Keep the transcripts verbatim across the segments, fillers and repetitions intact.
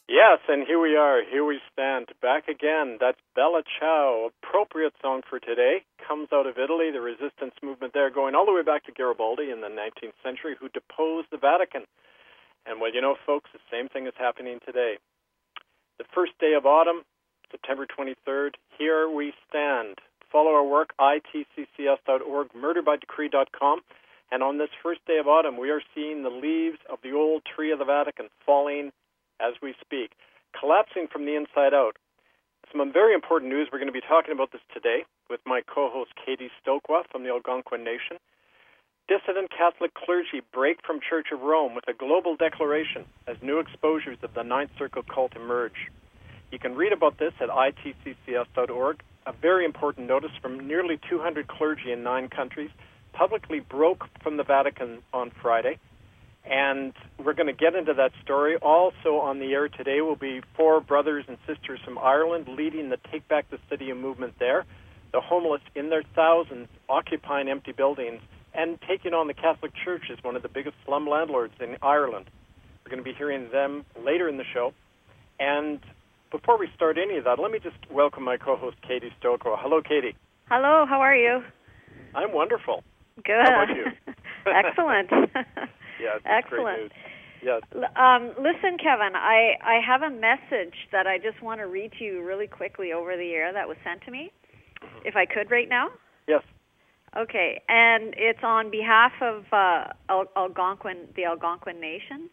Yes, and here we are. Here we stand. Back again. That's Bella Ciao. Appropriate song for today. Comes out of Italy, the resistance movement there, going all the way back to Garibaldi in the nineteenth century, who deposed the Vatican. And well, you know, folks, the same thing is happening today. The first day of autumn, September twenty-third, here we stand. Follow our work, I T C C S dot org, murder by decree dot com. And on this first day of autumn, we are seeing the leaves of the old tree of the Vatican falling as we speak, collapsing from the inside out. Some very important news. We're going to be talking about this today with my co-host Katie Stokwa from the Algonquin Nation. Dissident Catholic clergy break from Church of Rome with a global declaration as new exposures of the Ninth Circle cult emerge. You can read about this at I T C C S dot org. A very important notice from nearly two hundred clergy in nine countries publicly broke from the Vatican on Friday. And we're going to get into that story. Also on the air today will be four brothers and sisters from Ireland leading the Take Back the City movement there. The homeless in their thousands occupying empty buildings and taking on the Catholic Church as one of the biggest slum landlords in Ireland. We're going to be hearing them later in the show. And before we start any of that, let me just welcome my co-host, Katie Stokwa. Hello, Katie. Hello, how are you? I'm wonderful. Good. How about you? Excellent. Yes, excellent. Yes. Um, listen, Kevin, I, I have a message that I just want to read to you really quickly over the air that was sent to me, mm-hmm. if I could right now. Yes. Okay, and it's on behalf of uh, Al- Algonquin, the Algonquin Nation,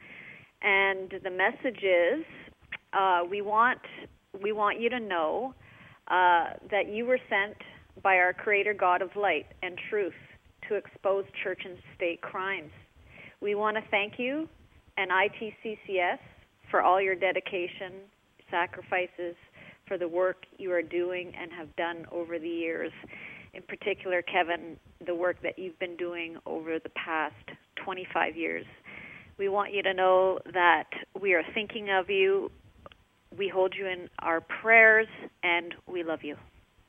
and the message is uh, we want we want you to know uh, that you were sent by our Creator God of light and truth to expose church and state crimes. We want to thank you and I T C C S for all your dedication, sacrifices, for the work you are doing and have done over the years. In particular, Kevin, the work that you've been doing over the past twenty-five years. We want you to know that we are thinking of you, we hold you in our prayers, and we love you.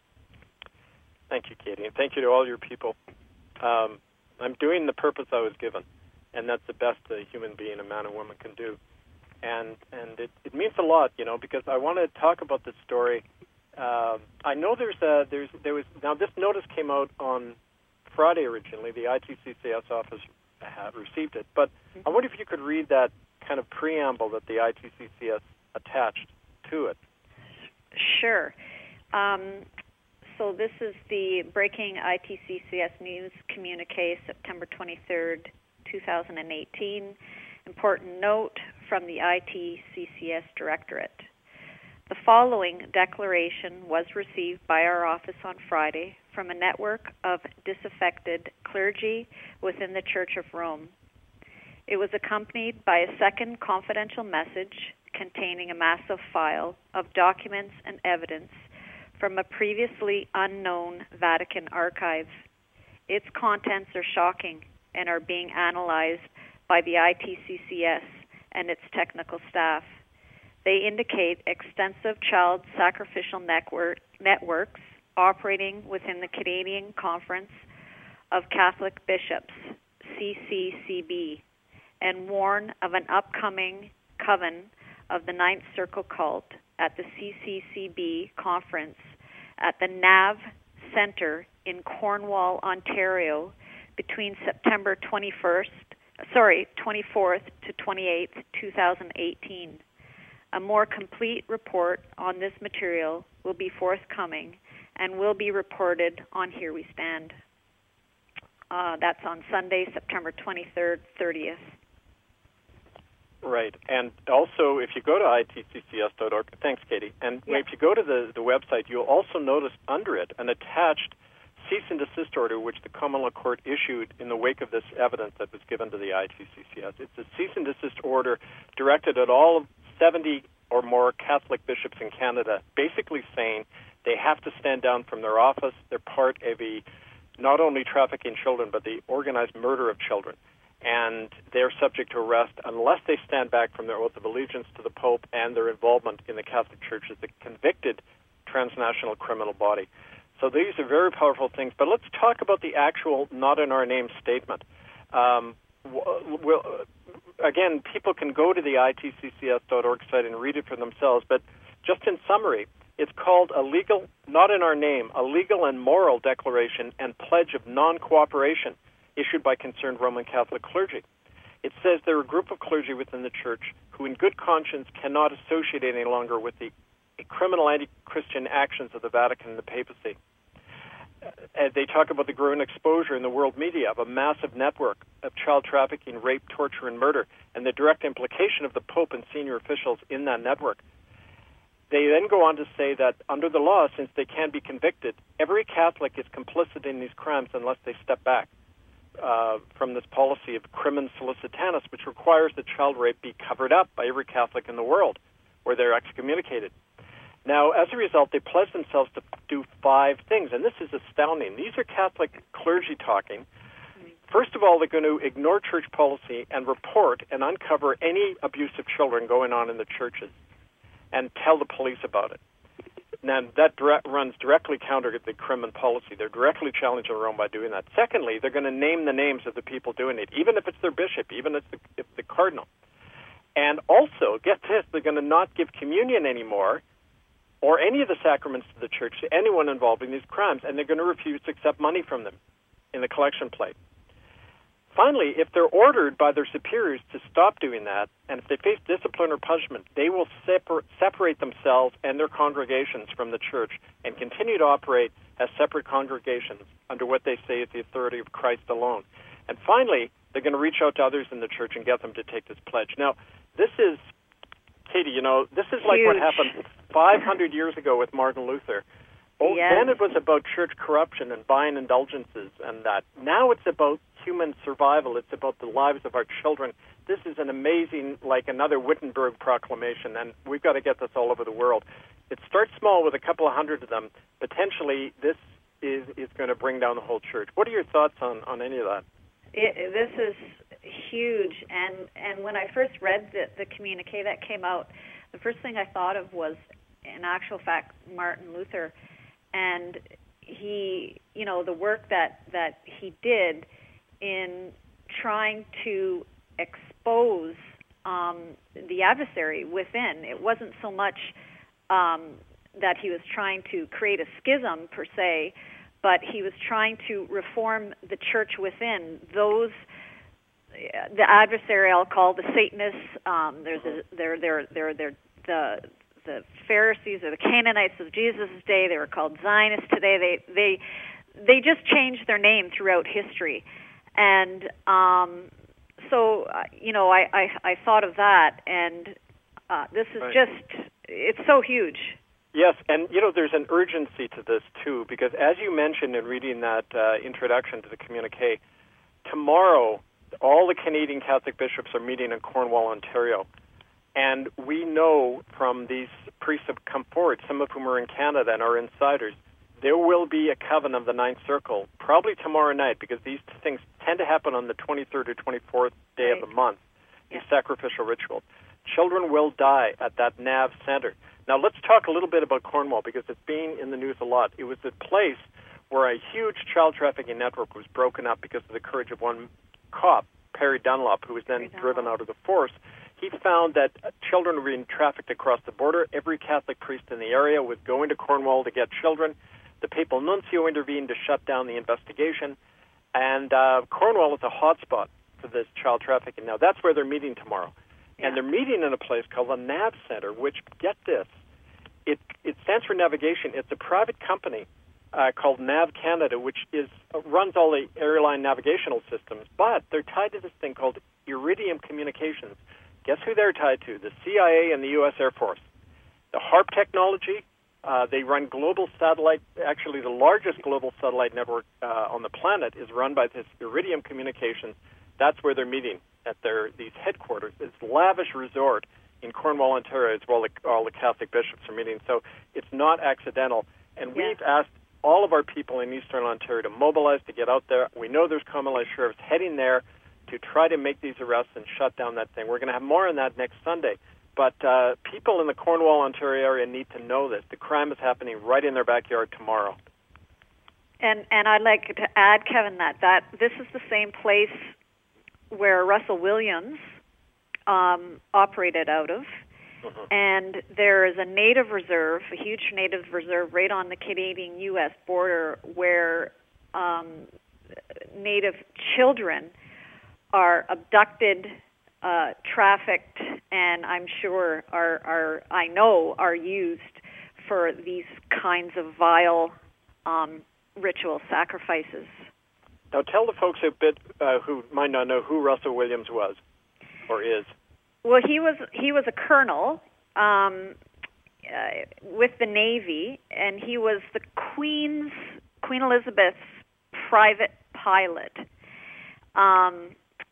Thank you, Katie, and thank you to all your people. Um, I'm doing the purpose I was given. And that's the best a human being, a man and woman, can do. And and it, it means a lot, you know, because I want to talk about this story. Uh, I know there's a, there's there was now this notice came out on Friday originally. The I T C C S office had received it, but mm-hmm. I wonder if you could read that kind of preamble that the I T C C S attached to it. Sure. Um, so this is the breaking I T C C S news communique, September twenty-third. two thousand eighteen. Important note from the I T C C S Directorate. The following declaration was received by our office on Friday from a network of disaffected clergy within the Church of Rome. It was accompanied by a second confidential message containing a massive file of documents and evidence from a previously unknown Vatican archive. Its contents are shocking and are being analyzed by the I T C C S and its technical staff. They indicate extensive child sacrificial network, networks operating within the Canadian Conference of Catholic Bishops, C C C B, and warn of an upcoming coven of the Ninth Circle cult at the C C C B conference at the N A V Centre in Cornwall, Ontario, between September twenty-first, sorry, twenty-fourth to twenty-eighth, two thousand eighteen. A more complete report on this material will be forthcoming and will be reported on Here We Stand. Uh, that's on Sunday, September twenty-third, thirtieth. Right, and also if you go to I T C C S dot org, thanks, Katie, and yeah. if you go to the, the website, you'll also notice under it an attached cease and desist order which the Common Law Court issued in the wake of this evidence that was given to the I T C C S. It's a cease and desist order directed at all seventy or more Catholic bishops in Canada, basically saying they have to stand down from their office. They're part of a not only trafficking children, but the organized murder of children. And they're subject to arrest unless they stand back from their oath of allegiance to the Pope and their involvement in the Catholic Church as a convicted transnational criminal body. So these are very powerful things. But let's talk about the actual not in our name statement. Um, will, again, people can go to the I T C C S dot org site and read it for themselves, but just in summary, it's called a legal, not in our name, a legal and moral declaration and pledge of non-cooperation issued by concerned Roman Catholic clergy. It says they're a group of clergy within the Church who in good conscience cannot associate any longer with the criminal anti-Christian actions of the Vatican and the papacy. Uh, they talk about the growing exposure in the world media of a massive network of child trafficking, rape, torture, and murder, and the direct implication of the Pope and senior officials in that network. They then go on to say that under the law, since they can be convicted, every Catholic is complicit in these crimes unless they step back uh, from this policy of crimen solicitatis, which requires that child rape be covered up by every Catholic in the world, or they're excommunicated. Now, as a result, they pledge themselves to do five things, and this is astounding. These are Catholic clergy talking. First of all, they're going to ignore church policy and report and uncover any abuse of children going on in the churches and tell the police about it. Now, that direct, runs directly counter to the criminal policy. They're directly challenging Rome by doing that. Secondly, they're going to name the names of the people doing it, even if it's their bishop, even if it's the, if the cardinal. And also, get this, they're going to not give communion anymore or any of the sacraments to the church to anyone involved in these crimes, and they're going to refuse to accept money from them in the collection plate. Finally, if they're ordered by their superiors to stop doing that, and if they face discipline or punishment, they will separ- separate themselves and their congregations from the church and continue to operate as separate congregations under what they say is the authority of Christ alone. And finally, they're going to reach out to others in the church and get them to take this pledge. Now, this is, Katie, you know, this is like Huge. what happened five hundred years ago with Martin Luther. Oh, yes. Then it was about church corruption and buying indulgences and that. Now it's about human survival. It's about the lives of our children. This is an amazing, like another Wittenberg proclamation, and we've got to get this all over the world. It starts small with a couple of hundred of them. Potentially, this is, is going to bring down the whole church. What are your thoughts on, on any of that? It, this is huge, and, and when I first read the, the communique that came out, the first thing I thought of was, in actual fact, Martin Luther, and he, you know, the work that, that he did in trying to expose um, the adversary within. It wasn't so much um, that he was trying to create a schism, per se, but he was trying to reform the church within. Those, the adversary, I'll call the Satanists. Um, there's a, they're they're they're they're the the Pharisees or the Canaanites of Jesus' day. They were called Zionists today. They they they just changed their name throughout history, and um, so uh, you know I, I I thought of that, and uh, this is right. just it's so huge. Yes, and you know there's an urgency to this too, because as you mentioned in reading that uh, introduction to the communique, tomorrow all the Canadian Catholic bishops are meeting in Cornwall, Ontario, and we know from these priests who have come forward, some of whom are in Canada and are insiders, there will be a covenant of the Ninth Circle probably tomorrow night, because these things tend to happen on the twenty-third or twenty-fourth day right. of the month. These yeah. sacrificial rituals. Children will die at that N A V center. Now, let's talk a little bit about Cornwall, because it's been in the news a lot. It was a place where a huge child trafficking network was broken up because of the courage of one cop, Perry Dunlop, who was then Perry driven Dunlop. out of the force. He found that children were being trafficked across the border. Every Catholic priest in the area was going to Cornwall to get children. The papal nuncio intervened to shut down the investigation. And uh, Cornwall is a hotspot for this child trafficking. Now, that's where they're meeting tomorrow. Yeah. And they're meeting in a place called the N A V Center, which, get this, it, it stands for navigation. It's a private company uh, called Nav Canada, which is uh, runs all the airline navigational systems, but they're tied to this thing called Iridium Communications. Guess who they're tied to? The C I A and the U S Air Force. The HARP technology, uh, they run global satellite, actually the largest global satellite network uh, on the planet is run by this Iridium Communications. That's where they're meeting at their these headquarters. It's a lavish resort in Cornwall, Ontario. It's where all the, all the Catholic bishops are meeting. So it's not accidental. And yeah. we've asked all of our people in Eastern Ontario to mobilize to get out there. We know there's common law sheriffs heading there to try to make these arrests and shut down that thing. We're going to have more on that next Sunday. But uh, people in the Cornwall, Ontario area need to know this. The crime is happening right in their backyard tomorrow. And and I'd like to add, Kevin, that, that this is the same place where Russell Williams um, operated out of. Mm-hmm. And there is a native reserve, a huge native reserve right on the Canadian U S border where um, native children are abducted, uh, trafficked, and I'm sure are, are, I know, are used for these kinds of vile um, ritual sacrifices. Now tell the folks a bit uh, who might not know who Russell Williams was or is. Well, he was he was a colonel um, uh, with the Navy, and he was the Queen's Queen Elizabeth's private pilot. Um,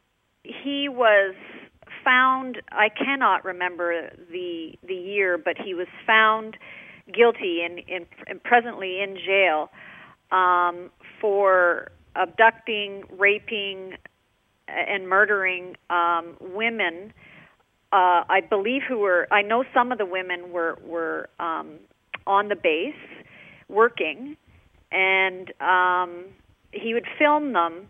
he was found. I cannot remember the the year, but he was found guilty and, in, and presently in jail um, for abducting, raping, and murdering um, women. Uh, I believe who were, I know some of the women were, were um, on the base working, and um, he would film them,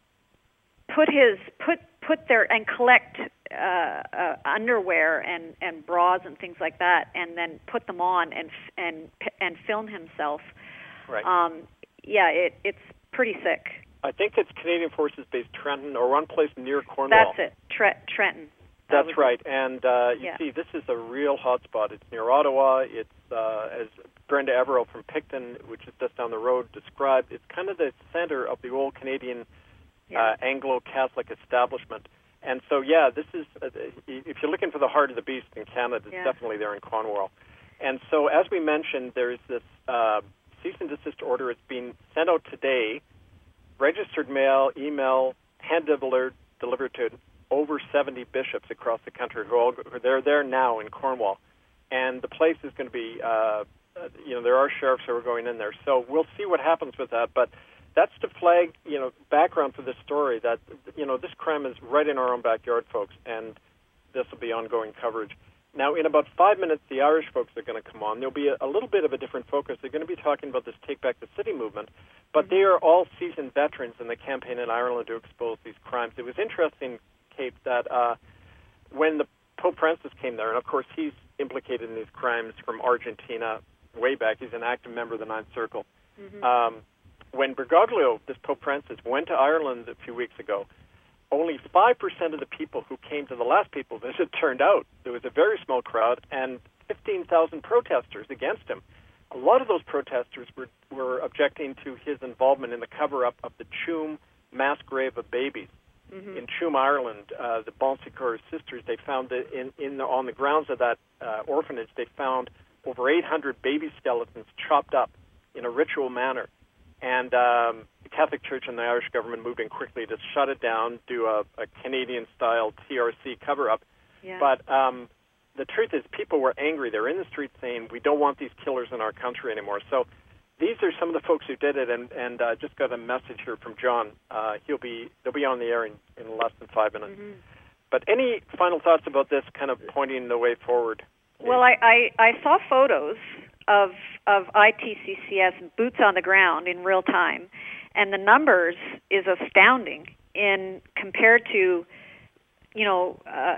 put his, put, put their, and collect uh, uh, underwear and, and bras and things like that, and then put them on and, and, and film himself. Right. Um, yeah, it, it's pretty sick. I think it's Canadian Forces Base Trenton or one place near Cornwall. That's it, Tre- Trenton. That's right, and uh, you yeah. see, this is a real hotspot. It's near Ottawa. It's, uh, as Brenda Everill from Picton, which is just down the road, described, it's kind of the center of the old Canadian yeah. uh, Anglo-Catholic establishment. And so, yeah, this is, uh, if you're looking for the heart of the beast in Canada, it's yeah. definitely there in Cornwall. And so, as we mentioned, there's this uh, cease and desist order. It's being sent out today, registered mail, email, hand-delivered delivered to over seventy bishops across the country who all they're there now in Cornwall, and the place is going to be, uh, you know, there are sheriffs who are going in there. So we'll see what happens with that. But that's to flag, you know, background for this story that, you know, this crime is right in our own backyard, folks, and this will be ongoing coverage. Now, in about five minutes, the Irish folks are going to come on. There'll be a, a little bit of a different focus. They're going to be talking about this Take Back the City movement, but they are all seasoned veterans in the campaign in Ireland to expose these crimes. It was interesting, Kate, that uh, when the Pope Francis came there, and of course he's implicated in these crimes from Argentina way back. He's an active member of the Ninth Circle. Mm-hmm. Um, when Bergoglio, this Pope Francis, went to Ireland a few weeks ago, only five percent of the people who came to the last people visit turned out. There was a very small crowd and fifteen thousand protesters against him. A lot of those protesters were, were objecting to his involvement in the cover-up of the Tuam mass grave of babies. Mm-hmm. In Tuam, Ireland, uh, the Bon Secours sisters, they found that in, in the, on the grounds of that uh, orphanage, they found over eight hundred baby skeletons chopped up in a ritual manner. And um, the Catholic Church and the Irish government moved in quickly to shut it down, do a, a Canadian-style T R C cover-up. Yeah. But um, the truth is people were angry. They're in the streets saying, we don't want these killers in our country anymore. So these are some of the folks who did it, and, and uh, just got a message here from John. Uh, he'll be they'll be on the air in, in less than five minutes. Mm-hmm. But any final thoughts about this kind of pointing the way forward? Well, I, I, I saw photos of of I T C C S boots on the ground in real time, and the numbers is astounding in compared to, you know, uh,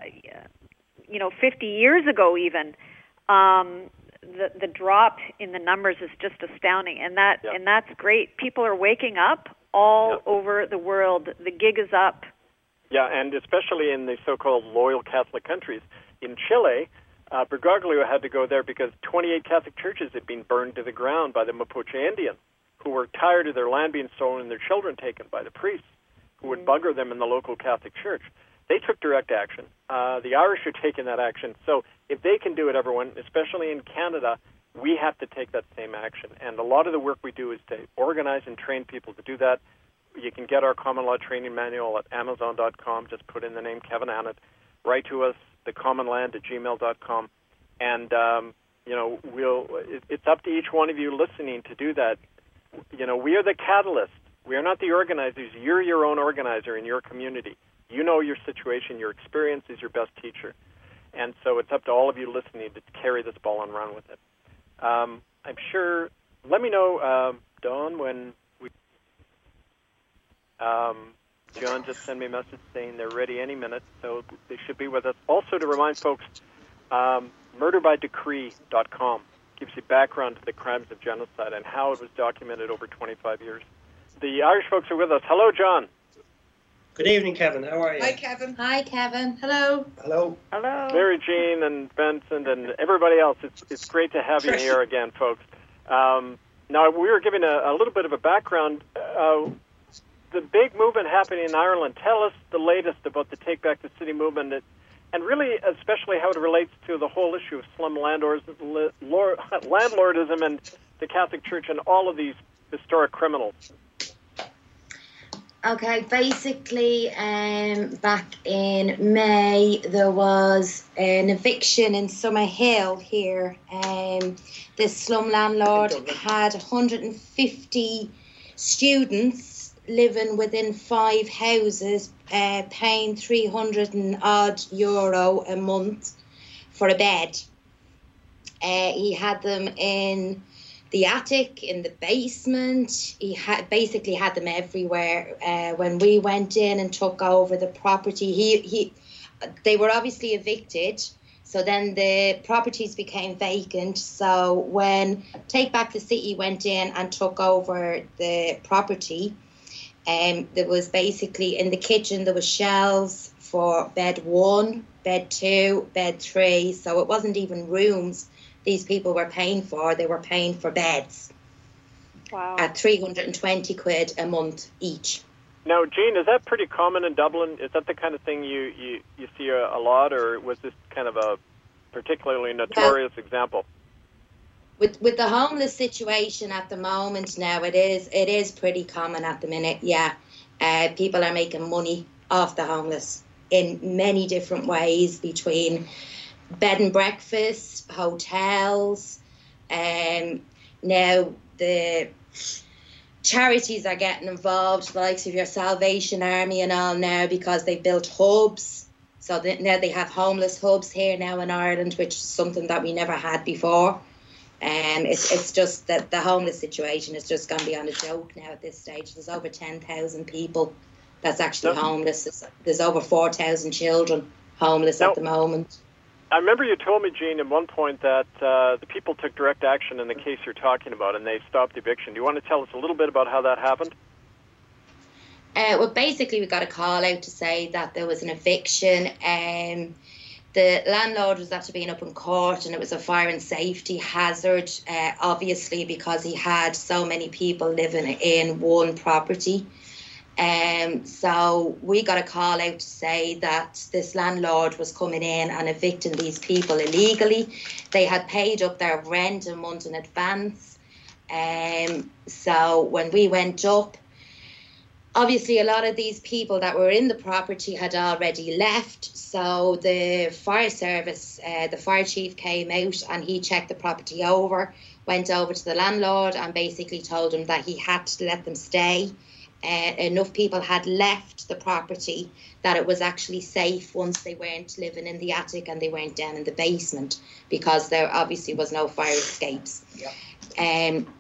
you know, fifty years ago even. Um, the the drop in the numbers is just astounding, and that yeah. and that's great. People are waking up all yeah. over the world. The gig is up. Yeah, and especially in the so-called loyal Catholic countries. In Chile, uh, Bergoglio had to go there because twenty-eight Catholic churches had been burned to the ground by the Mapuche Indians, who were tired of their land being stolen and their children taken by the priests, who would Mm-hmm. bugger them in the local Catholic church. They took direct action. Uh, the Irish are taking that action. So if they can do it, everyone, especially in Canada, we have to take that same action. And a lot of the work we do is to organize and train people to do that. You can get our common law training manual at amazon dot com. Just put in the name Kevin Annett. Write to us, thecommonland at gmail dot com. And, um, you know, we'll, it, it's up to each one of you listening to do that. You know, we are the catalyst. We are not the organizers. You're your own organizer in your community. You know your situation. Your experience is your best teacher. And so it's up to all of you listening to carry this ball and run with it. Um, I'm sure, let me know, uh, Dawn, when we... Um, John just sent me a message saying they're ready any minute, so they should be with us. Also, to remind folks, um, murder by decree dot com gives you background to the crimes of genocide and how it was documented over twenty-five years. The Irish folks are with us. Hello, John. Good evening, Kevin. How are you? Hi, Kevin. Hi, Kevin. Hello. Hello. Hello. Mary Jean and Vincent and everybody else. It's it's great to have you here again, folks. Um, now, we were giving a, a little bit of a background. Uh, the big movement happening in Ireland. Tell us the latest about the Take Back the City movement, and, and really especially how it relates to the whole issue of slum landlords, landlordism and the Catholic Church and all of these historic criminals. Okay, basically, um, back in May, there was an eviction in Summerhill here. Um, this slum landlord had one hundred fifty students living within five houses, uh, paying three hundred and odd euro a month for a bed. Uh, he had them in the attic, in the basement. He had basically had them everywhere. Uh, when we went in and took over the property, he he, they were obviously evicted. So then the properties became vacant. So when Take Back the City went in and took over the property, um, there was basically in the kitchen there was shelves for bed one, bed two, bed three. So it wasn't even rooms these people were paying for. They were paying for beds. Wow. At three hundred twenty quid a month each. Now, Jean, is that pretty common in Dublin? Is that the kind of thing you, you, you see a, a lot, or was this kind of a particularly notorious well, example? With with the homeless situation at the moment now, it is it is pretty common at the minute, yeah. Uh, people are making money off the homeless in many different ways, between bed and breakfast, hotels. Um, now the charities are getting involved, the likes of your Salvation Army and all now, because they built hubs. So that now they have homeless hubs here now in Ireland, which is something that we never had before. Um, it's it's just that the homeless situation is just going to be on a joke now at this stage. There's over ten thousand people that's actually no. homeless. There's, there's over four thousand children homeless no. at the moment. I remember you told me, Jean, at one point that uh, the people took direct action in the case you're talking about, and they stopped the eviction. Do you want to tell us a little bit about how that happened? Uh, well, basically, we got a call out to say that there was an eviction. Um, the landlord was after being up in court, and it was a fire and safety hazard, uh, obviously, because he had so many people living in one property. Um, so we got a call out to say that this landlord was coming in and evicting these people illegally. They had paid up their rent a month in advance. Um, so when we went up, obviously a lot of these people that were in the property had already left. So the fire service, uh, the fire chief came out and he checked the property over, went over to the landlord and basically told him that he had to let them stay. Uh, enough people had left the property that it was actually safe once they weren't living in the attic and they weren't down in the basement, because there obviously was no fire escapes. Yeah. Um,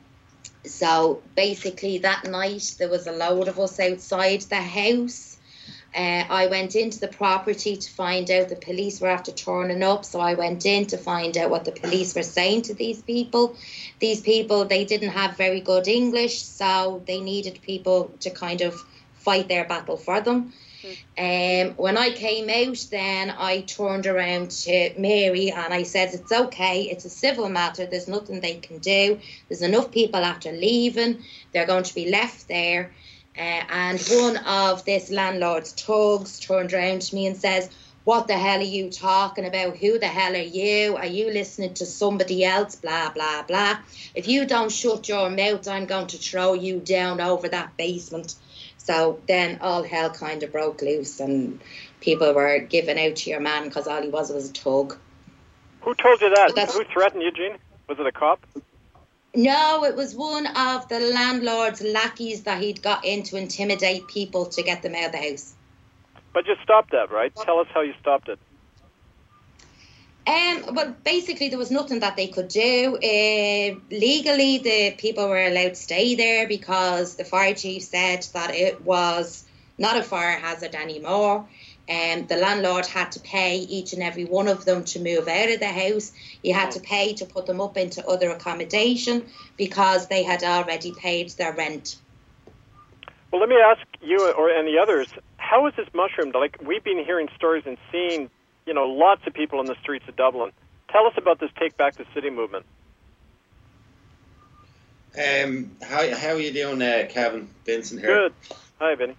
so basically that night there was a load of us outside the house. Uh, I went into the property to find out the police were after turning up, so I went in to find out what the police were saying to these people. These people, they didn't have very good English, so they needed people to kind of fight their battle for them. Mm. Um, when I came out, then I turned around to Mary and I said, it's okay, it's a civil matter, there's nothing they can do. There's enough people after leaving, they're going to be left there. Uh, and one of this landlord's thugs turned around to me and says, what the hell are you talking about? Who the hell are you? Are you listening to somebody else? Blah, blah, blah. If you don't shut your mouth, I'm going to throw you down over that basement. So then all hell kind of broke loose and people were giving out to your man because all he was was a thug. Who told you that? Who threatened you, Jean? Was it a cop? No, it was one of the landlord's lackeys that he'd got in to intimidate people to get them out of the house. But you stopped that, right? Tell us how you stopped it. Um, well, basically, there was nothing that they could do. Uh, legally, the people were allowed to stay there because the fire chief said that it was not a fire hazard anymore. Um, the landlord had to pay each and every one of them to move out of the house. You had to pay to put them up into other accommodation because they had already paid their rent. Well, let me ask you or any others, how is this mushroomed? Like, we've been hearing stories and seeing, you know, lots of people in the streets of Dublin. Tell us about this Take Back the City movement. Um, how how are you doing, uh, Kevin? Vincent here. Good. Hi, Vinny.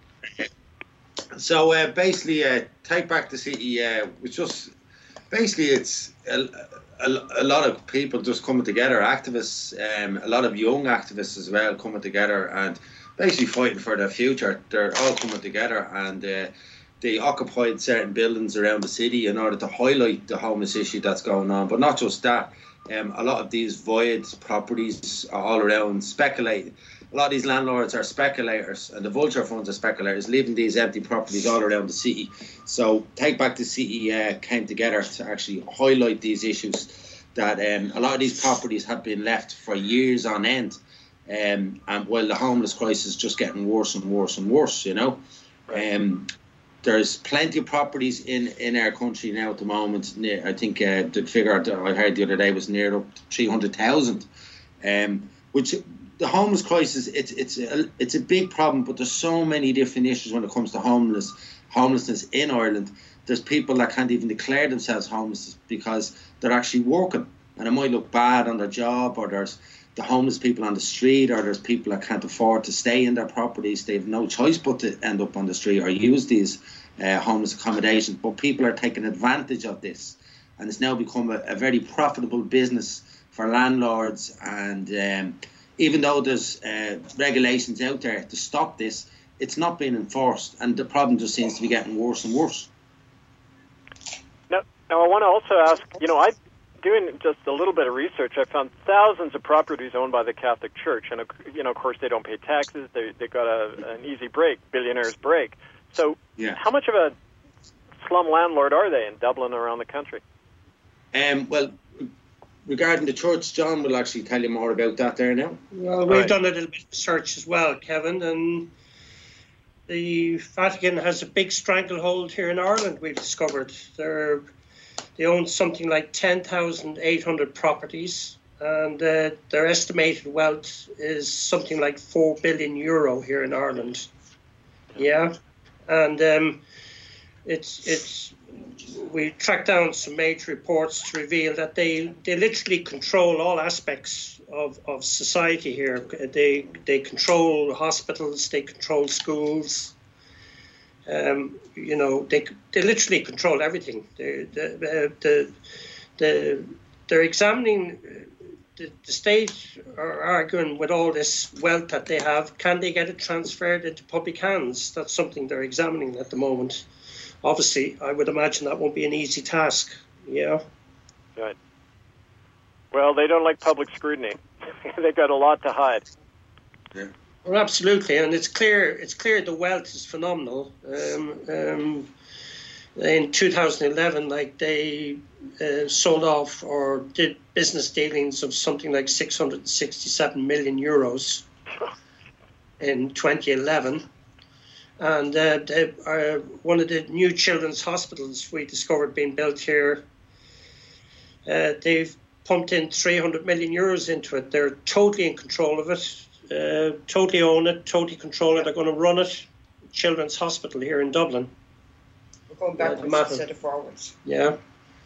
So uh, basically, uh, Take Back the City, uh, it's just basically it's a, a, a lot of people just coming together, activists, um, a lot of young activists as well coming together and basically fighting for their future. They're all coming together and uh, they occupied certain buildings around the city in order to highlight the homeless issue that's going on. But not just that, um, a lot of these void properties are all around speculating. A lot of these landlords are speculators and the vulture funds are speculators, leaving these empty properties all around the city. So Take Back the City uh, came together to actually highlight these issues that um, a lot of these properties have been left for years on end. Um, and while the homeless crisis is just getting worse and worse and worse, you know. Um, there's plenty of properties in, in our country now at the moment. I think uh, the figure I heard the other day was near up to three hundred thousand, um, which... The homeless crisis, it's it's a, it's a big problem, but there's so many different issues when it comes to homeless homelessness in Ireland. There's people that can't even declare themselves homeless because they're actually working, and it might look bad on their job, or there's the homeless people on the street, or there's people that can't afford to stay in their properties. They have no choice but to end up on the street or use these uh, homeless accommodations. But people are taking advantage of this, and it's now become a, a very profitable business for landlords. And um, even though there's uh, regulations out there to stop this, it's not being enforced, and the problem just seems to be getting worse and worse. Now, now I want to also ask, you know, I doing just a little bit of research, I found thousands of properties owned by the Catholic Church, and you know, of course, they don't pay taxes. They they got a, an easy break, billionaires break. So, yeah. How much of a slum landlord are they in Dublin and around the country? Um, well. Regarding the church, John will actually tell you more about that there now. Well, we've right. done a little bit of research as well, Kevin, and the Vatican has a big stranglehold here in Ireland, we've discovered. They're, they own something like ten thousand eight hundred properties, and uh, their estimated wealth is something like four billion euro here in Ireland. Yeah, and um, it's it's... we tracked down some major reports to reveal that they, they literally control all aspects of, of society here. They they control hospitals, they control schools. Um, you know, they they literally control everything. They, the, the, the, they're examining, the, the state are arguing with all this wealth that they have, can they get it transferred into public hands? That's something they're examining at the moment. Obviously, I would imagine that won't be an easy task, yeah. Right. Well, they don't like public scrutiny. They've got a lot to hide. Yeah. Well, absolutely, and it's clear. It's clear the wealth is phenomenal. Um, um, in two thousand eleven, like they uh, sold off or did business dealings of something like six hundred sixty-seven million euros in twenty eleven. And uh, they are one of the new children's hospitals we discovered being built here. Uh, they've pumped in three hundred million euros into it. They're totally in control of it, uh, totally own it, totally control it. They're going to run it. Children's Hospital here in Dublin. We're going backwards uh, instead of forwards. Yeah.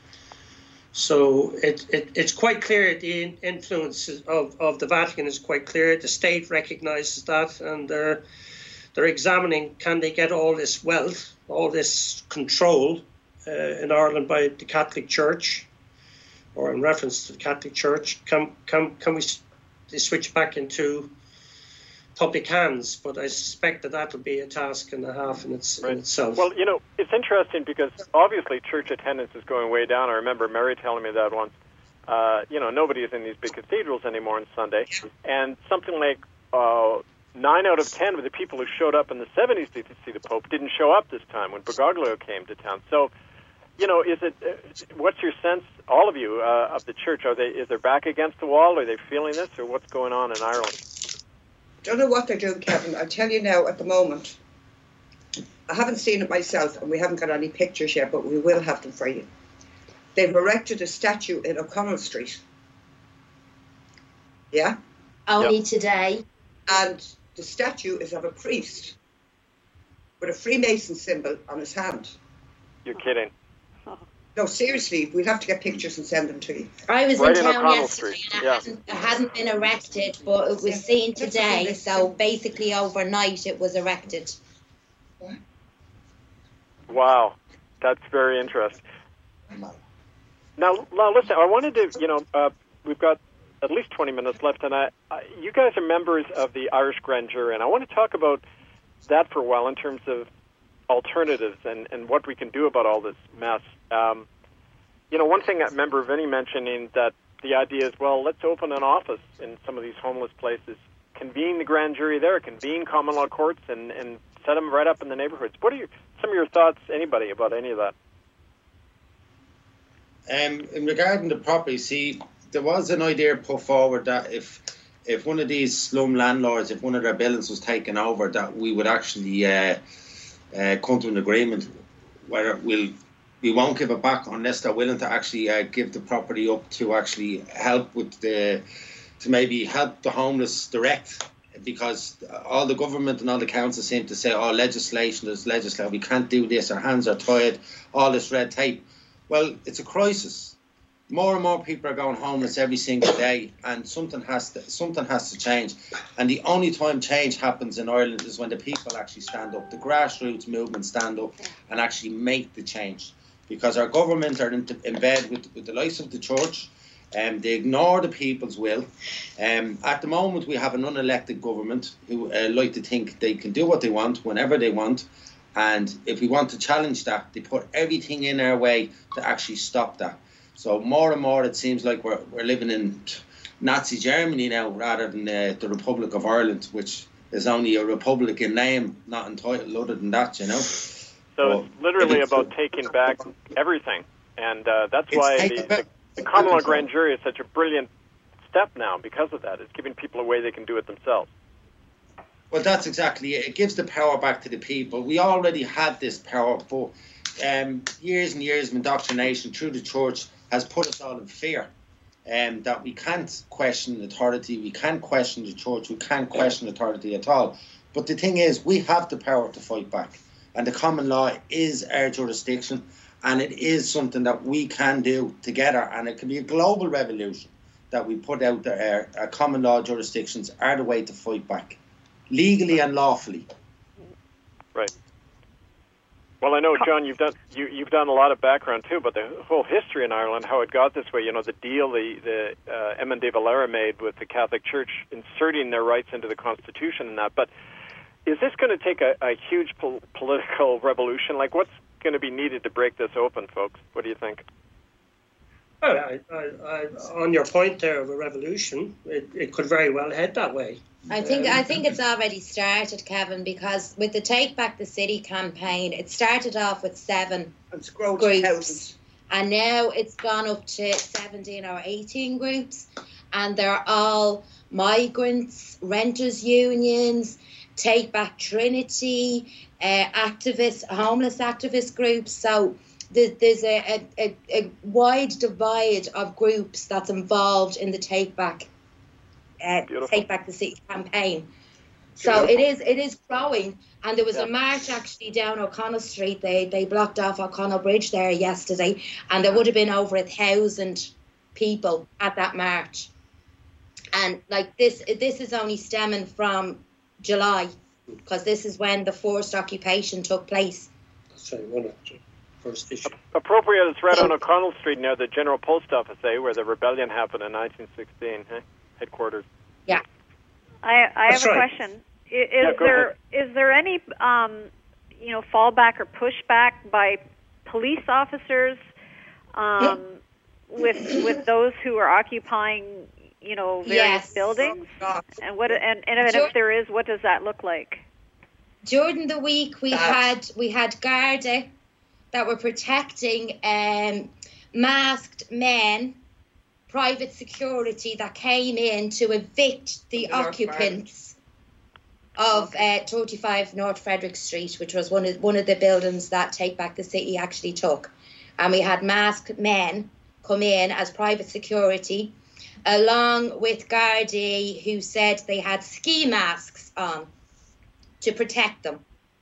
So it, it it's quite clear the influence of, of the Vatican is quite clear. The state recognises that, and they're they're examining, can they get all this wealth, all this control uh, in Ireland by the Catholic Church, or in reference to the Catholic Church? Can can can we they switch back into public hands? But I suspect that that'll be a task and a half in, its, right. in itself. Well, you know, it's interesting because obviously church attendance is going way down. I remember Mary telling me that once. Uh, you know, nobody is in these big cathedrals anymore on Sunday, and something like uh, nine out of ten of the people who showed up in the seventies to see the Pope didn't show up this time when Bergoglio came to town. So, you know, is it? Uh, what's your sense, all of you, uh, of the church? Are they is their back against the wall? Are they feeling this, or what's going on in Ireland? Don't know what they're doing, Kevin. I'll tell you now. At the moment, I haven't seen it myself, and we haven't got any pictures yet, but we will have them for you. They've erected a statue in O'Connell Street. Yeah? Only Yep. today. And the statue is of a priest with a Freemason symbol on his hand. You're kidding. No, seriously, we'll have to get pictures and send them to you. I was Right in in town O'Connell yesterday Street, and it, yeah. hasn't, it hasn't been erected, but it was seen today. So basically overnight it was erected. Wow, that's very interesting. Now, now listen, I wanted to, you know, uh, we've got at least twenty minutes left, and I, I, you guys are members of the Irish Grand Jury, and I want to talk about that for a while in terms of alternatives and, and what we can do about all this mess. Um, you know, one thing that member Vinny mentioning that the idea is, well, let's open an office in some of these homeless places, convene the grand jury there, convene common law courts, and, and set them right up in the neighborhoods. What are your, some of your thoughts, anybody, about any of that? Um, in regarding the property, see, there was an idea put forward that if if one of these slum landlords, if one of their buildings was taken over, that we would actually uh, uh, come to an agreement where we'll we won't give it back unless they're willing to actually uh, give the property up to actually help with the to maybe help the homeless direct, because all the government and all the councils seem to say, oh, legislation, there's legislation, we can't do this, our hands are tied, all this red tape. Well, it's a crisis. More and more people are going homeless every single day, and something has to something has to change. And the only time change happens in Ireland is when the people actually stand up, the grassroots movement stand up and actually make the change. Because our government are in, in bed with, with the likes of the church, and um, they ignore the people's will. Um, at the moment, we have an unelected government who uh, like to think they can do what they want whenever they want. And if we want to challenge that, they put everything in our way to actually stop that. So more and more, it seems like we're we're living in Nazi Germany now, rather than uh, the Republic of Ireland, which is only a republic in name, not entitled other than that, you know. So Well, it's literally it's- about taking back everything, and uh, that's It's why taking the, back- the, the common law grand jury is such a brilliant step now because of that. It's giving people a way they can do it themselves. Well, that's exactly it. It gives the power back to the people. We already had this power, but um, years and years of indoctrination through the church has put us all in fear. Um, that we can't question authority, we can't question the church, we can't question authority at all. But the thing is, we have the power to fight back. And the common law is our jurisdiction, and it is something that we can do together. And it can be a global revolution that we put out there. Our common law jurisdictions are the way to fight back, legally and lawfully. Right. Well, I know, John, you've done you, you've done a lot of background too, but the whole history in Ireland, how it got this way. You know, the deal the the uh, Eamon de Valera made with the Catholic Church, inserting their rights into the Constitution and that. But is this going to take a, a huge pol- political revolution? Like, what's going to be needed to break this open, folks? What do you think? Well, I, I, I, on your point there of a revolution, it, it could very well head that way. I think Um, I think it's already started, Kevin, because with the Take Back the City campaign, it started off with seven And it's grown to groups, thousands. and now it's gone up to seventeen or eighteen groups, and they're all migrants, renters unions, Take Back Trinity, uh, activists, homeless activist groups. So there's, there's a, a, a wide divide of groups that's involved in the Take Back uh, Beautiful. Take Back the City campaign. So it is it is growing, and there was Yeah. a march actually down O'Connell Street. They they blocked off O'Connell Bridge there yesterday, and there would have been over a thousand people at that march. And like this, this is only stemming from July, because this is when the forced occupation took place. That's right, one of the first issue. Appropriate, it's right on O'Connell Street near the General Post Office, eh, where the rebellion happened in nineteen sixteen, eh? Headquarters. Yeah. I, I That's have a right. question. I- Is, Yeah, go there is there any um, you know fallback or pushback by police officers um, with with those who are occupying you know various Yes. buildings? God. And what and, and Sure. if there is, what does that look like? During the week, we That- had we had Garda that were protecting um, masked men, private security that came in to evict the The North occupants of uh, thirty-five North Frederick Street, which was one of one of the buildings that Take Back the City actually took. And we had masked men come in as private security, along with Gardaí who said they had ski masks on to protect them.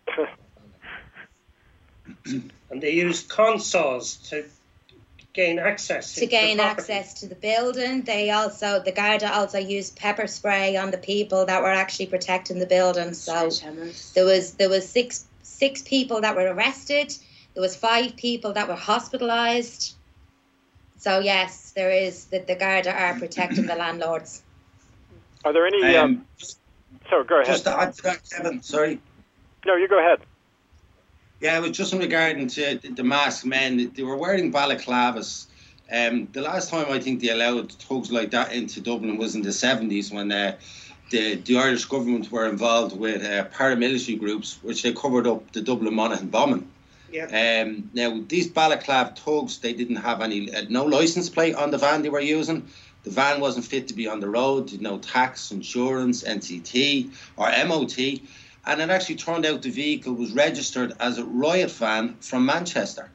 And they used consoles to gain access to gain access to the building. They also, the Garda also used pepper spray on the people that were actually protecting the building. So there was there was six six people that were arrested. There was five people that were hospitalised. So yes, there is that the Garda are protecting the landlords. Are there any? Um, um, so go ahead. Just to add to that, Kevin. Sorry. No, you go ahead. Yeah, it was just in regarding to the masked men. They were wearing balaclavas. Um, the last time I think they allowed thugs like that into Dublin was in the seventies when uh, the, the Irish government were involved with uh, paramilitary groups, which they covered up the Dublin Monaghan bombing. Yeah. Um, now, these balaclava thugs, they didn't have any, uh, no licence plate on the van they were using. The van wasn't fit to be on the road, did no tax, insurance, N C T or M O T. And it actually turned out the vehicle was registered as a riot van from Manchester.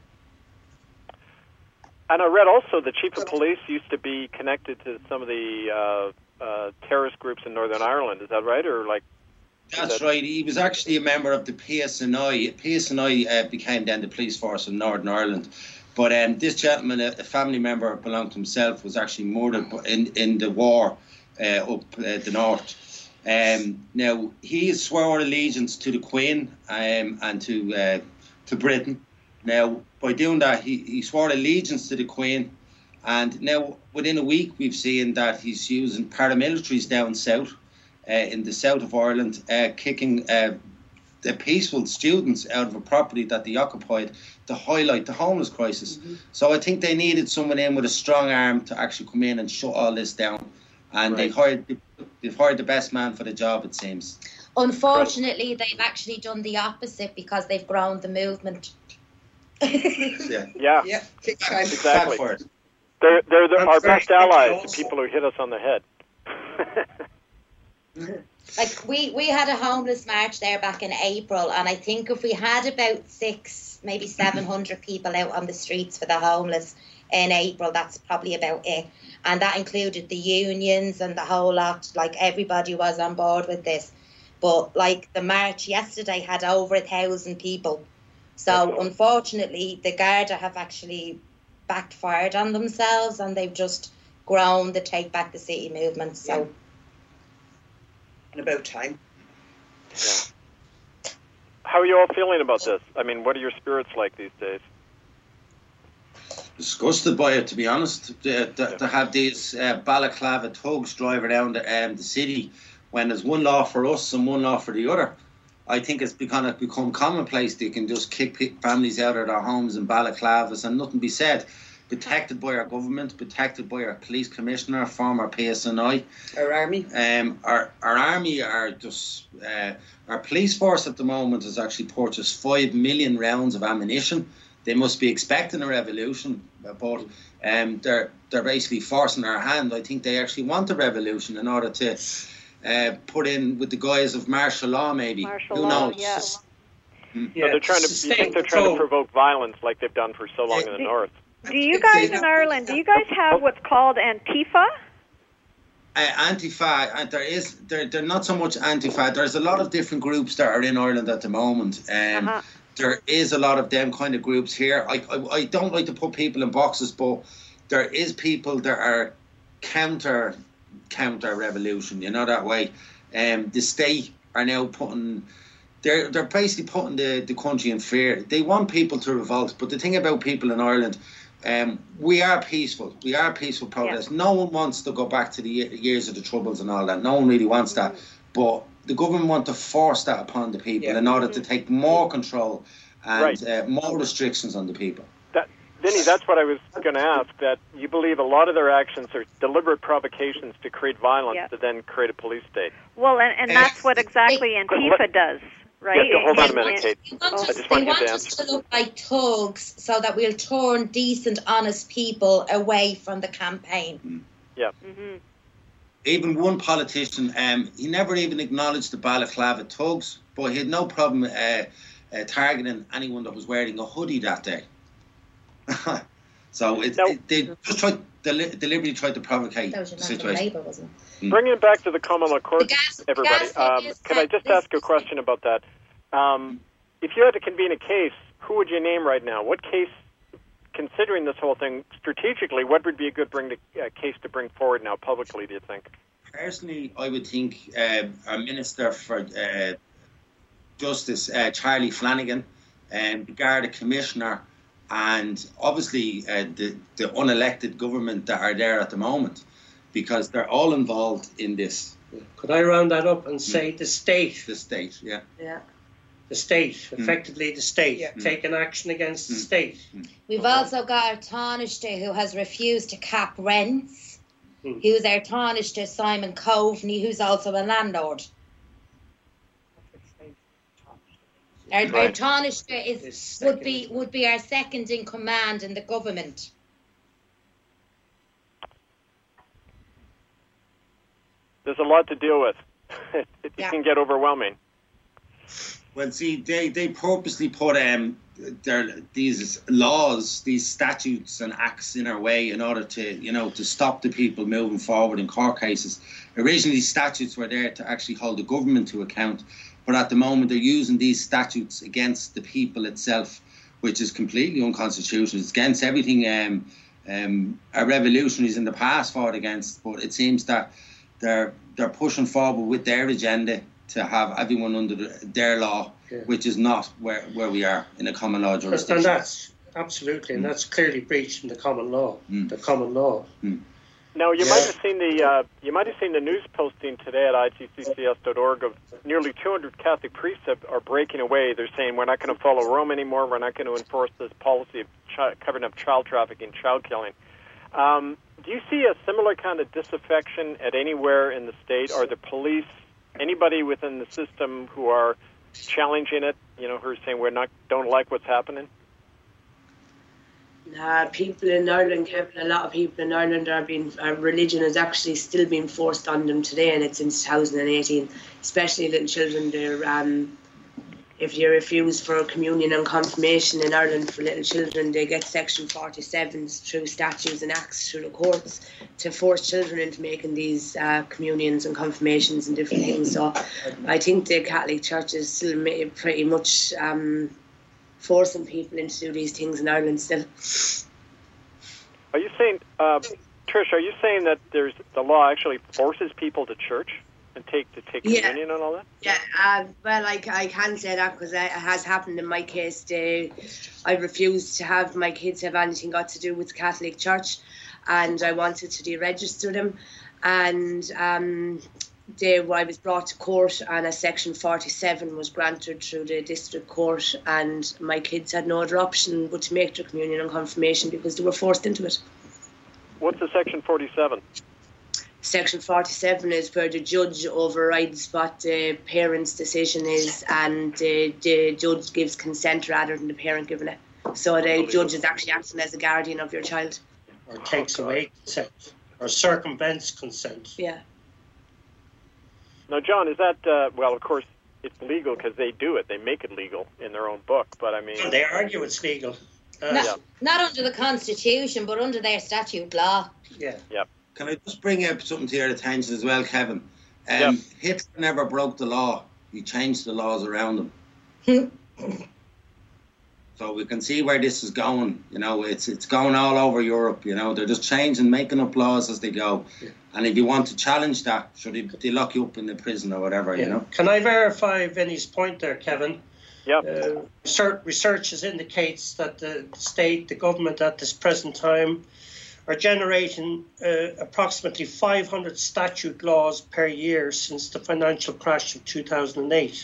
And I read also the chief of police used to be connected to some of the uh, uh, terrorist groups in Northern Ireland. Is that right? Or like? That's that... right. He was actually a member of the P S N I. P S N I uh, became then the police force in Northern Ireland. But um, this gentleman, a, a family member belonged to himself, was actually murdered in, in the war uh, up uh, the north. Um, now, he swore allegiance to the Queen um, and to uh, to Britain. Now, by doing that, he, he swore allegiance to the Queen. And now, within a week, we've seen that he's using paramilitaries down south, uh, in the south of Ireland, uh, kicking uh, the peaceful students out of a property that they occupied to highlight the homeless crisis. Mm-hmm. So I think they needed someone in with a strong arm to actually come in and shut all this down. And right. they hired, they've hired the best man for the job, it seems. Unfortunately, they've actually done the opposite because they've grown the movement. yeah. Yeah. Yeah. Exactly. They're, they're, they're our best allies, the people who hit us on the head. Like, we, we had a homeless march there back in April, and I think if we had about six, maybe seven hundred people out on the streets for the homeless in April, that's probably about it. And that included the unions and the whole lot. Like, everybody was on board with this. But, like, the march yesterday had over a thousand people. So, unfortunately, the Garda have actually backfired on themselves, and they've just grown the Take Back the City movement. So, yeah. And about time. Yeah. How are you all feeling about this? I mean, what are your spirits like these days? Disgusted by it, to be honest. To, to, yeah. to have these uh, balaclava thugs drive around the, um, the city when there's one law for us and one law for the other. I think it's become, become commonplace. They can just kick families out of their homes in balaclavas and nothing be said. Protected by our government, protected by our police commissioner, former P S N I. Our army. Um, our, our army are just... Uh, our police force at the moment has actually purchased five million rounds of ammunition. They must be expecting a revolution, but um, they're they're basically forcing our hand. I think they actually want a revolution in order to uh, put in with the guise of martial law, maybe. Martial Who law, knows? yeah. Mm. yeah. So they're trying to. You think they're trying to provoke violence like they've done for so long in the north? Do you guys in Ireland? Do you guys have what's called Antifa? Uh, Antifa, and there is there they're not so much Antifa. There's a lot of different groups that are in Ireland at the moment. Um, uh-huh. There is a lot of them kind of groups here. I, I I don't like to put people in boxes, but there is people that are counter counter revolution. You know that way. Um, the state are now putting. They're they're basically putting the, the country in fear. They want people to revolt, but the thing about people in Ireland. Um, we are peaceful. We are peaceful protest. Yeah. No one wants to go back to the years of the Troubles and all that. No one really wants that. But the government want to force that upon the people yeah. in order to take more control and right. uh, more restrictions on the people. That, Vinny, that's what I was going to ask, that you believe a lot of their actions are deliberate provocations to create violence yeah. to then create a police state. Well, and, and that's what exactly Antifa does. Right. Yeah, hold on a minute, Kate. They want, us, I just want, they want to us to look like thugs so that we'll turn decent, honest people away from the campaign. Yeah. Mm-hmm. even one politician, um, he never even acknowledged the balaclava thugs, but he had no problem uh, uh, targeting anyone that was wearing a hoodie that day. So it, now, it, they just tried, deli- deliberately tried to provocate That was the your national situation. Labour, wasn't it? Mm. Bringing it back to the common law court, gas- everybody, gas um, is can I just this- ask a question about that? Um, if you had to convene a case, who would you name right now? What case, considering this whole thing strategically, what would be a good bring to, uh, case to bring forward now publicly, do you think? Personally, I would think uh, our Minister for uh, Justice, uh, Charlie Flanagan, and the Garda Commissioner, and obviously uh, the, the unelected government that are there at the moment, because they're all involved in this. Could I round that up and say the state? The state, yeah. Yeah. The state, effectively the state, Yeah. taking action against the Mm. state. We've also got our Taoiseach who has refused to cap rents. Mm. Who's our Taoiseach, Simon Coveney, who's also a landlord. Our, our Right. Taoiseach Is is would be second. would be our second in command in the government. There's a lot to deal with. it it Yeah. can get overwhelming. Well, see, they, they purposely put um their these laws, these statutes and acts in our way in order to, you know, to stop the people moving forward in court cases. Originally, statutes were there to actually hold the government to account, but at the moment they're using these statutes against the people itself, which is completely unconstitutional. It's against everything um, um, our revolutionaries in the past fought against, but it seems that they're they're pushing forward with their agenda to have everyone under the, their law, Yeah. which is not where, where we are in a common law And jurisdiction. that's absolutely, and that's clearly breached in the common law. Mm. The common law. Now, you Yeah. might have seen the uh, you might have seen the news posting today at I T C C S dot org of nearly two hundred Catholic priests that are breaking away. They're saying we're not going to follow Rome anymore. We're not going to enforce this policy of chi- covering up child trafficking, child killing. Um, do you see a similar kind of disaffection at anywhere in the state? Are the police, anybody within the system who are challenging it? You know, who are saying we're not don't like what's happening? Uh, people in Ireland, Kevin, a lot of people in Ireland are being, uh, religion is actually still being forced on them today, and it's since two thousand eighteen, especially little children. They're, um, if you refuse for communion and confirmation in Ireland for little children, they get section forty-sevens through statutes and acts through the courts to force children into making these uh, communions and confirmations and different things. So I think the Catholic Church is still ma- pretty much um, forcing people into do these things in Ireland still. Are you saying, uh, Trish? Are you saying that there's the law actually forces people to church and take to take Yeah. communion and all that? Yeah, uh, well, I, I can say that because it has happened in my case. They, I refused to have my kids have anything got to do with the Catholic Church, and I wanted to deregister them, and um, they, I was brought to court, and a section forty-seven was granted through the district court, and my kids had no other option but to make their communion and confirmation because they were forced into it. What's the section forty-seven? Section forty-seven is where the judge overrides what the parent's decision is, and the, the judge gives consent rather than the parent giving it. So the judge is actually acting as a guardian of your child. Or takes away consent. Or circumvents consent. Yeah. Now, John, is that, uh, well, of course, it's legal because they do it. They make it legal in their own book. But, I mean... And they argue it's legal. Uh, Not, Yeah. not under the Constitution, but under their statute law. Yeah. Can I just bring up something to your attention as well, Kevin? Um, Yeah. Hitler never broke the law. He changed the laws around him. So we can see where this is going. You know, it's it's going all over Europe. You know, they're just changing, making up laws as they go. Yeah. And if you want to challenge that, should they, they lock you up in the prison or whatever, Yeah. you know? Can I verify Vinny's point there, Kevin? Yep. Uh, research, research indicates that the state, the government at this present time, are generating uh, approximately five hundred statute laws per year since the financial crash of two thousand eight.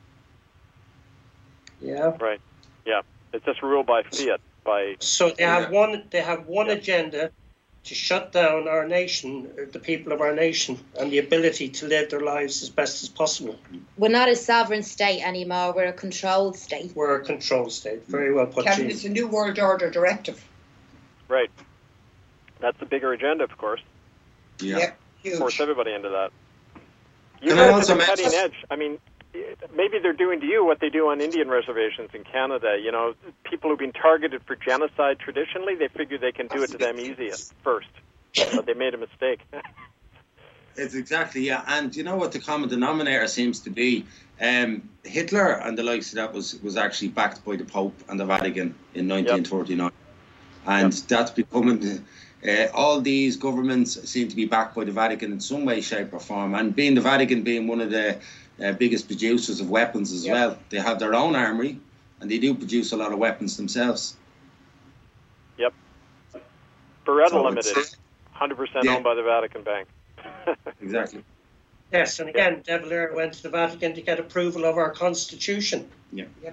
Yeah. Right. Yeah. It's just ruled by fiat. By So they have Yeah. one. They have one agenda to shut down our nation, uh, the people of our nation, and the ability to live their lives as best as possible. We're not a sovereign state anymore. We're a controlled state. We're a controlled state. Very well put, Kevin, Jean. it's a New World Order directive. right. That's the bigger agenda, of course. Yeah. Yep. Huge. force everybody into that. You Can I guys also are the cutting mention- edge. I mean, maybe they're doing to you what they do on Indian reservations in Canada. You know, people who've been targeted for genocide traditionally, they figure they can do it to them easiest first, but they made a mistake. It's exactly, yeah. And you know what the common denominator seems to be? Um, Hitler and the likes of that was, was actually backed by the Pope and the Vatican in nineteen thirty-nine. Yep. And yep. that's becoming, uh, all these governments seem to be backed by the Vatican in some way, shape or form. And being the Vatican being one of the uh, biggest producers of weapons as yep. well, they have their own armory and they do produce a lot of weapons themselves. Yep. Beretta So Limited, one hundred percent yeah. owned by the Vatican Bank. Exactly. Yes, and again, De Valera went to the Vatican to get approval of our Constitution. Yeah. yeah.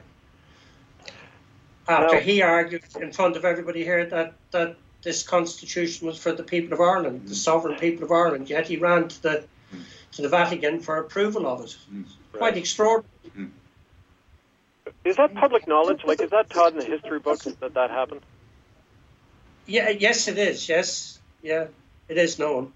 After well, he argued in front of everybody here that, that this Constitution was for the people of Ireland, mm. the sovereign people of Ireland, yet he ran to the mm. to the Vatican for approval of it. Mm. Quite right. extraordinary. Mm. Is that public knowledge? Like, is that taught in the history books that that happened? Yeah. Yes, it is. Yes. Yeah, it is known.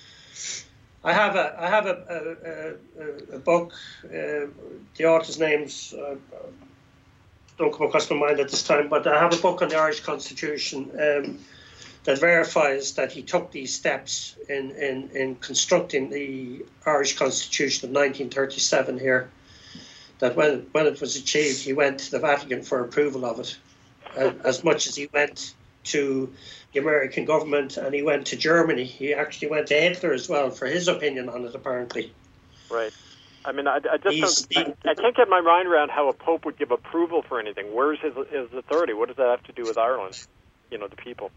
I have a I have a a, a, a book. Uh, the author's names uh, don't come across my mind at this time, but I have a book on the Irish Constitution um, that verifies that he took these steps in, in, in constructing the Irish Constitution of nineteen thirty-seven here. That when when it was achieved, he went to the Vatican for approval of it, uh, as much as he went to the American government, and he went to Germany. He actually went to Hitler as well for his opinion on it, apparently. Right. I mean, I, I just don't, I, I can't get my mind around how a pope would give approval for anything. Where's his his authority? What does that have to do with Ireland? You know, the people.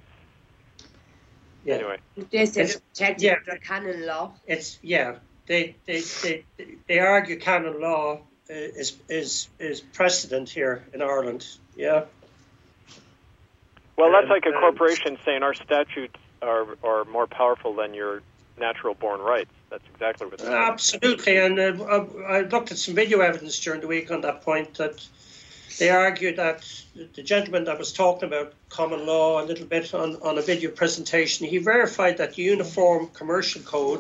Yeah. Anyway, this is protected yeah. under canon law. It's yeah. They they they they argue canon law is is is precedent here in Ireland. Yeah. Well, that's like a corporation saying our statutes are, are more powerful than your natural born rights. That's exactly what they're saying. Absolutely, and uh, I looked at some video evidence during the week on that point, that they argued that the gentleman that was talking about common law a little bit on, on a video presentation, he verified that the Uniform Commercial Code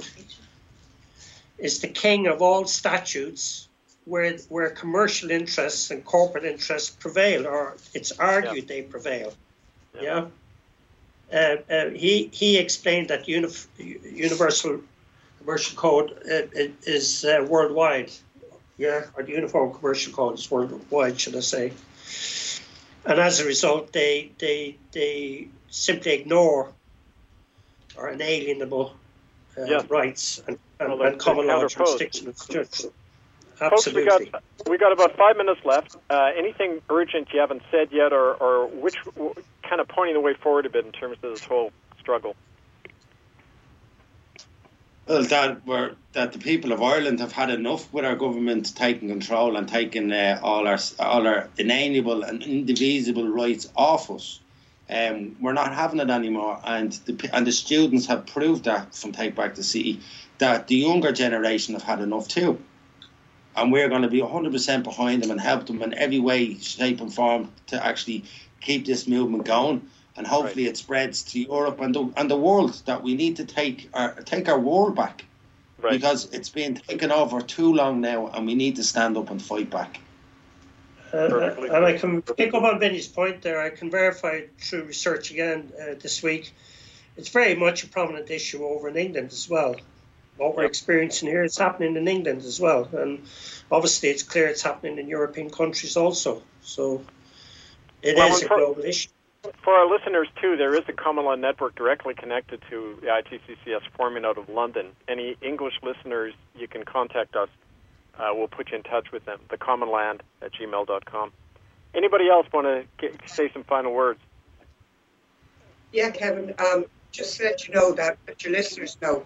is the king of all statutes where, where commercial interests and corporate interests prevail, or it's argued yeah. they prevail. Yeah, uh, uh, he he explained that unif- Universal Commercial Code uh, is uh, worldwide. Yeah, or the Uniform Commercial Code is worldwide, should I say? And as a result, they they they simply ignore or inalienable uh, yeah. rights and, and, well, and common law jurisdiction of judges. Absolutely. Folks, we got we got about five minutes left. Uh, anything urgent you haven't said yet, or or which kind of pointing the way forward a bit in terms of this whole struggle? Well, that we're, that the people of Ireland have had enough with our government taking control and taking uh, all our all our inalienable and indivisible rights off us. Um, we're not having it anymore, and the and the students have proved that from Take Back the City, that the younger generation have had enough too. And we're going to be one hundred percent behind them and help them in every way, shape and form to actually keep this movement going. And hopefully right. it spreads to Europe and the, and the world, that we need to take our, take our world back. Right. Because it's been taken over too long now, and we need to stand up and fight back. Uh, and I can pick up on Vinny's point there. I can verify through research again uh, this week. It's very much a prominent issue over in England as well. What we're experiencing here is happening in England as well, and obviously it's clear it's happening in European countries also. So it well, is a for, global issue. For our listeners too, there is a common law network directly connected to the I T C C S forming out of London. Any English listeners, you can contact us. Uh, we'll put you in touch with them. the common land at gmail dot com. Anybody else want to get, say some final words? Yeah, Kevin, um, just to let you know that, let your listeners know.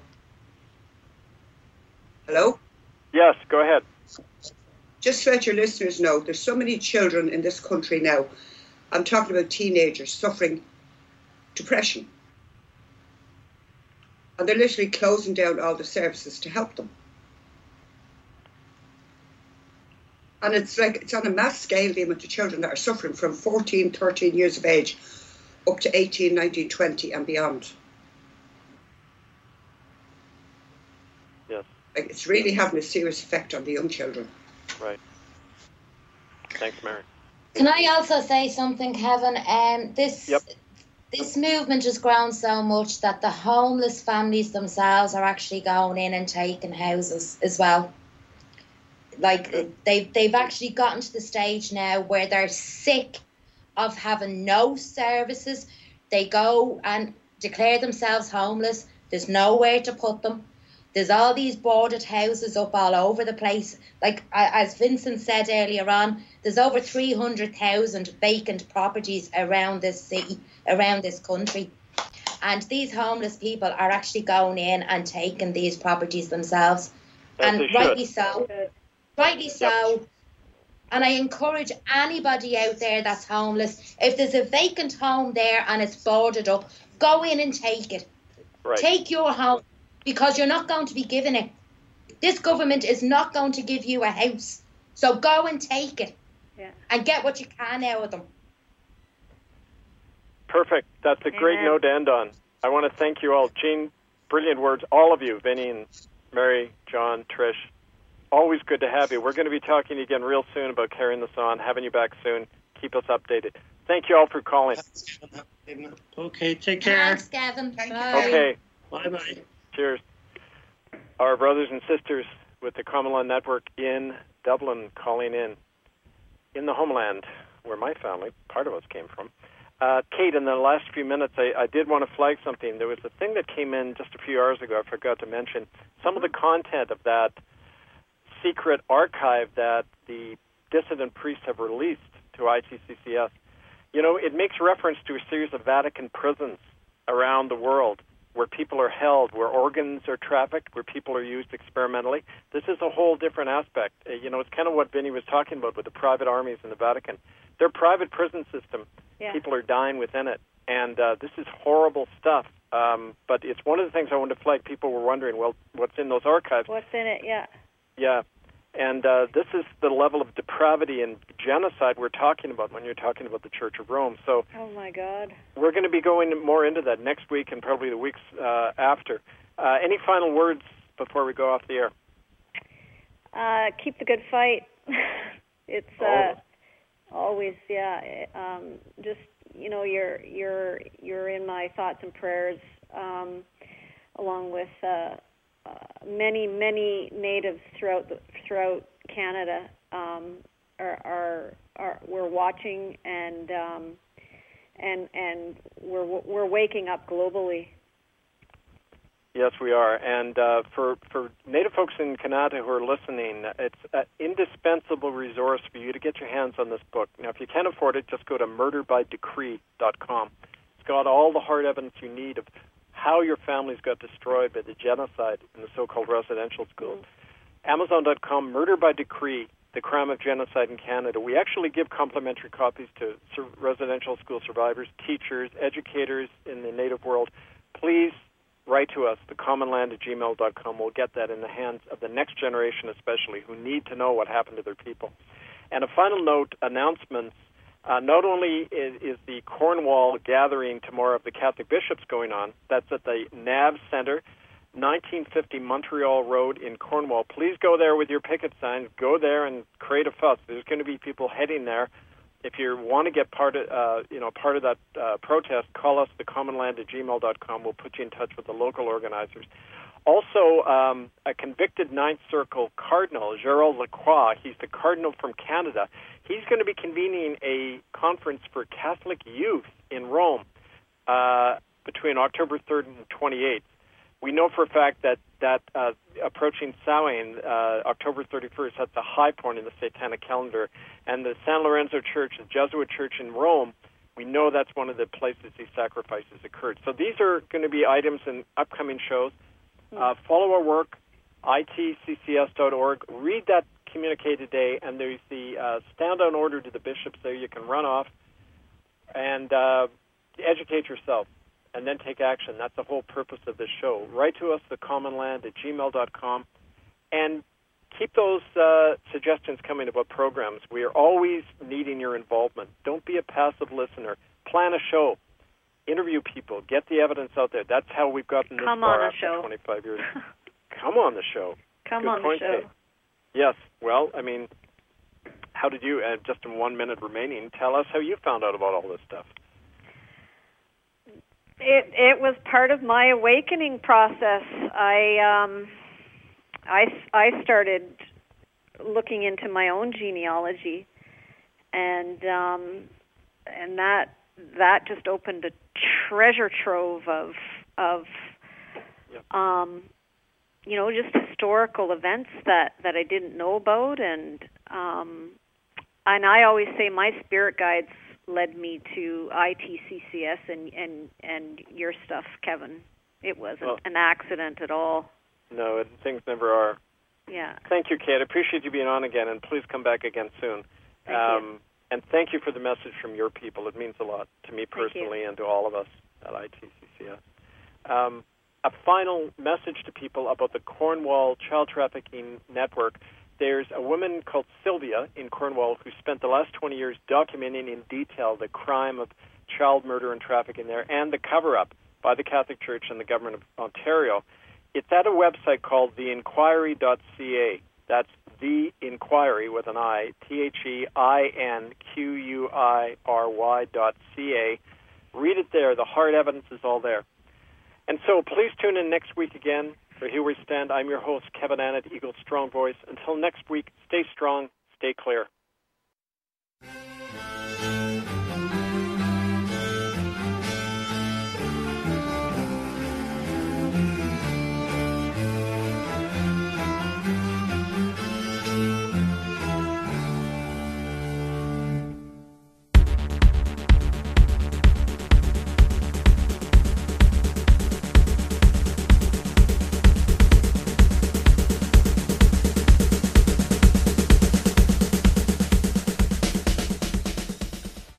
Hello? Yes, go ahead. Just to let your listeners know, there's so many children in this country now, I'm talking about teenagers, suffering depression. And they're literally closing down all the services to help them. And it's like, it's on a mass scale, the amount of children that are suffering from fourteen, thirteen years of age up to eighteen, nineteen, twenty and beyond. Yes. Like, it's really having a serious effect on the young children. Right. Thanks, Mary. Can I also say something, Kevin? Um, this Yep. this movement has grown so much that the homeless families themselves are actually going in and taking houses as well. Like they've they've actually gotten to the stage now where they're sick of having no services. They go and declare themselves homeless. There's nowhere to put them. There's all these boarded houses up all over the place. Like as Vincent said earlier on, there's over three hundred thousand vacant properties around this city, around this country. And these homeless people are actually going in and taking these properties themselves. As and they rightly should. so. Rightly so. Yep. And I encourage anybody out there that's homeless, if there's a vacant home there and it's boarded up, go in and take it. Right. Take your home, because you're not going to be given it. This government is not going to give you a house. So go and take it. Yeah. And get what you can out of them. Perfect. That's a great Amen. note to end on. I want to thank you all. Jean, brilliant words. All of you, Vinny and Mary, John, Trish. Always good to have you. We're going to be talking again real soon about carrying this on, having you back soon. Keep us updated. Thank you all for calling. Okay, take care. Thanks, Gavin. Thank you. Bye. Okay. Bye-bye. Cheers. Our brothers and sisters with the Common Law Network in Dublin calling in, in the homeland where my family, part of us, came from. Uh, Kate, in the last few minutes, I, I did want to flag something. There was a thing that came in just a few hours ago I forgot to mention. Some of the content of that secret archive that the dissident priests have released to I T C C S. You know, it makes reference to a series of Vatican prisons around the world where people are held, where organs are trafficked, where people are used experimentally. This is a whole different aspect. Uh, you know, it's kind of what Vinny was talking about with the private armies in the Vatican. Their private prison system, Yeah. people are dying within it. And uh, this is horrible stuff. Um, but it's one of the things I wanted to flag. People were wondering, well, what's in those archives? What's in it? Yeah. Yeah. And uh, this is the level of depravity and genocide we're talking about when you're talking about the Church of Rome. So Oh my God. we're going to be going more into that next week and probably the weeks uh, after. Uh, any final words before we go off the air? Uh, keep the good fight. It's uh, Oh. always, yeah. Um, just you know, you're you're you're in my thoughts and prayers, um, along with uh, uh, many many natives throughout the, throughout Canada. Um, are, are are we're watching and um, and and we're we're waking up globally. Yes, we are. And uh, for, for Native folks in Canada who are listening, it's an indispensable resource for you to get your hands on this book. Now, if you can't afford it, just go to murder by decree dot com. It's got all the hard evidence you need of how your families got destroyed by the genocide in the so-called residential schools. Mm-hmm. Amazon dot com, Murder by Decree, The Crime of Genocide in Canada. We actually give complimentary copies to sur- residential school survivors, teachers, educators in the Native world. Please write to us, the common land at gmail dot com. We'll get that in the hands of the next generation especially, who need to know what happened to their people. And a final note, announcements. Uh, not only is, is the Cornwall gathering tomorrow of the Catholic bishops going on, that's at the N A V Centre, nineteen fifty Montreal Road in Cornwall. Please go there with your picket signs. Go there and create a fuss. There's going to be people heading there. If you want to get part of, uh, you know, part of that uh, protest, call us, the common land at gmail dot com. We'll put you in touch with the local organizers. Also, um, a convicted Ninth Circle Cardinal, Gerald Lacroix, he's the Cardinal from Canada. He's going to be convening a conference for Catholic youth in Rome uh, between October third and twenty-eighth. We know for a fact that that uh, approaching Samhain, uh, October thirty-first, that's a high point in the Satanic calendar. And the San Lorenzo Church, the Jesuit church in Rome, we know that's one of the places these sacrifices occurred. So these are going to be items in upcoming shows. Uh, follow our work, I T C C S dot org. Read that communique today, and there's the uh, stand-down order to the bishops there. You can run off and uh, educate yourself, and then take action. That's the whole purpose of this show. Write to us, the common land at gmail dot com, and keep those uh, suggestions coming about programs. We are always needing your involvement. Don't be a passive listener. Plan a show. Interview people. Get the evidence out there. That's how we've gotten this Come far on a after show. twenty-five years. come on the show. Come Good on point, the show. Kate. Yes. Well, I mean, how did you, uh, just in one minute remaining, tell us how you found out about all this stuff? It it was part of my awakening process. I um, I I started looking into my own genealogy, and um, and that that just opened a treasure trove of of Yep. um, you know, just historical events that, that I didn't know about, and um, and I always say my spirit guides led me to I T C C S and and, and your stuff, Kevin. It wasn't Well, an accident at all. No, it, things never are. Yeah. Thank you, Kate. I appreciate you being on again, and please come back again soon. Thank um, you. And thank you for the message from your people. It means a lot to me personally and to all of us at I T C C S. Um, a final message to people about the Cornwall Child Trafficking Network. There's a woman called Sylvia in Cornwall who spent the last twenty years documenting in detail the crime of child murder and trafficking there and the cover-up by the Catholic Church and the government of Ontario. It's at a website called the inquiry dot c a. That's The Inquiry with an I, T H E I N Q U I R Y dot C A. Read it there. The hard evidence is all there. And so please tune in next week again for Here We Stand. I'm your host, Kevin Annett, Eagle Strong Voice. Until next week, stay strong, stay clear.